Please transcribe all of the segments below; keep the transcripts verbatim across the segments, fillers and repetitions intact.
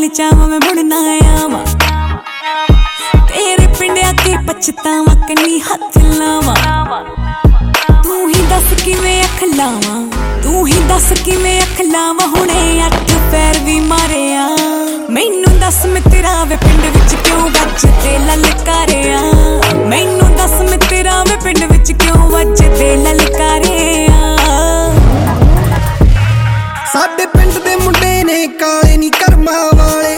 ने चावा मैं मुड़ना आवा तेरे पिंड आके पछतावा कनी हथ लावा तू ही दस किवें अख लावा तू ही दस किवें अख लावा हुणे अठ पैर भी मारिया मैनू दस मैं तेरा वे पिंड विच क्यों वजदे ललकारिया मैनू दस मैं तेरा वे पिंड विच क्यों वजदे ललकारिया साडे पिंड दे मुंडे ने काले नी कर्मा वाले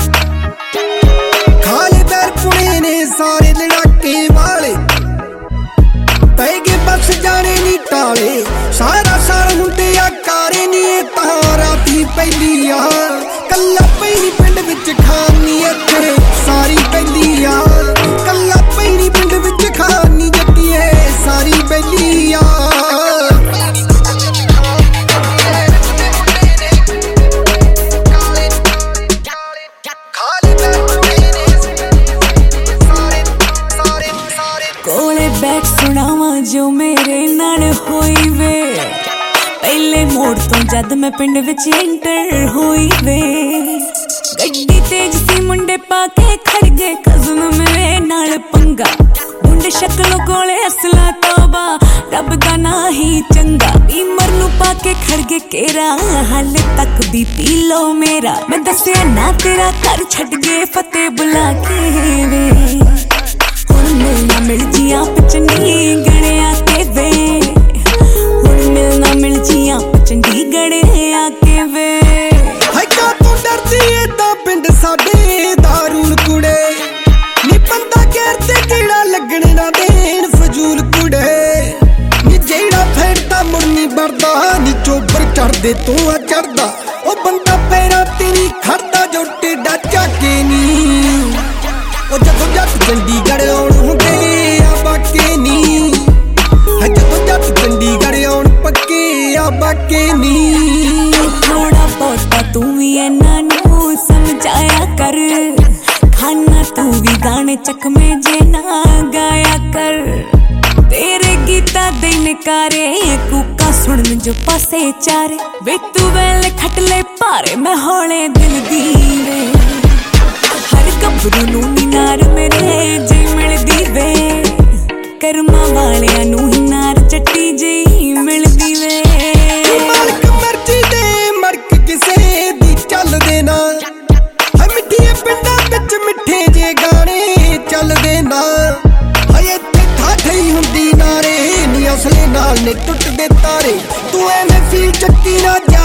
खाले पैर पुणे ने सारे लड़ाके वाले पैगे बस जाने नी टाले सारा सार हुंदे आ कारे नी तारा दी पहली आ कल्ला पैनी पिंड विच खानी इत्थे सारी पहली आ कल्ला पैनी पिंड विच खानी जट्टिए सारी पहली आ बैठ सुनावा जो मेरे नाल होई वे पहले मोड़ तो जद मैं पिंड विच एंटर होई वे गड्डी तेज सी मुंडे पाके खड़ गए कज़न मेरे नाल पंगा मुंडे शक्लों कोले असला तौबा रब दा ना ही चंगा इमर नू पाके खड़ गए केरा हाले तक भी पी लो मेरा मैं दसिया ना तेरा घर छड़ गए फतेह बुला के वे मिलना मिल जिया चंडीगढ़ आके वे हुण मिलना मिल जिया चंडीगढ़ आके वे हाय का तू डरदी ए ता पिंड साडे दारूल कुड़े नी बंदा घेर ते कीड़ा लगण ना देन फजूल कुड़े नी जेड़ा फैड़दा मुरनी बरदा नी चोबर चढ़दे तू आ चढ़दा ओ बंदा पैरां ते नी खड़दा जो टेडा जाके नी ओ जदों जट चंडीगढ़ आउण हुंदे आ बाके नी है जदों जट चंडीगढ़ आउण पक्के आ बाके नी थोड़ा बहुता तू भी इन्हां नूं समझाया कर खाना तू भी गाने चकमे जे ना गाया कर तेरे गीता दे नकारे कूका सुन जो पासे चारे वे तू वेले खटले पारे मैं हौले दिल दी वे हर गबरू नू नी नार मेरे जी मिलदी वे कर्मा वालियां नू ही नार चट्टी जी मिलदी वे मालक मर्जी दे मरक किसे दी चलदे ना है मिठिए पिंडां विच मिठे जे गाने चलदे ना हाय इत्थे ठाठई हुंदी नारे नी असले नाल ने टुटदे तारे तू एवें फील चक्की ना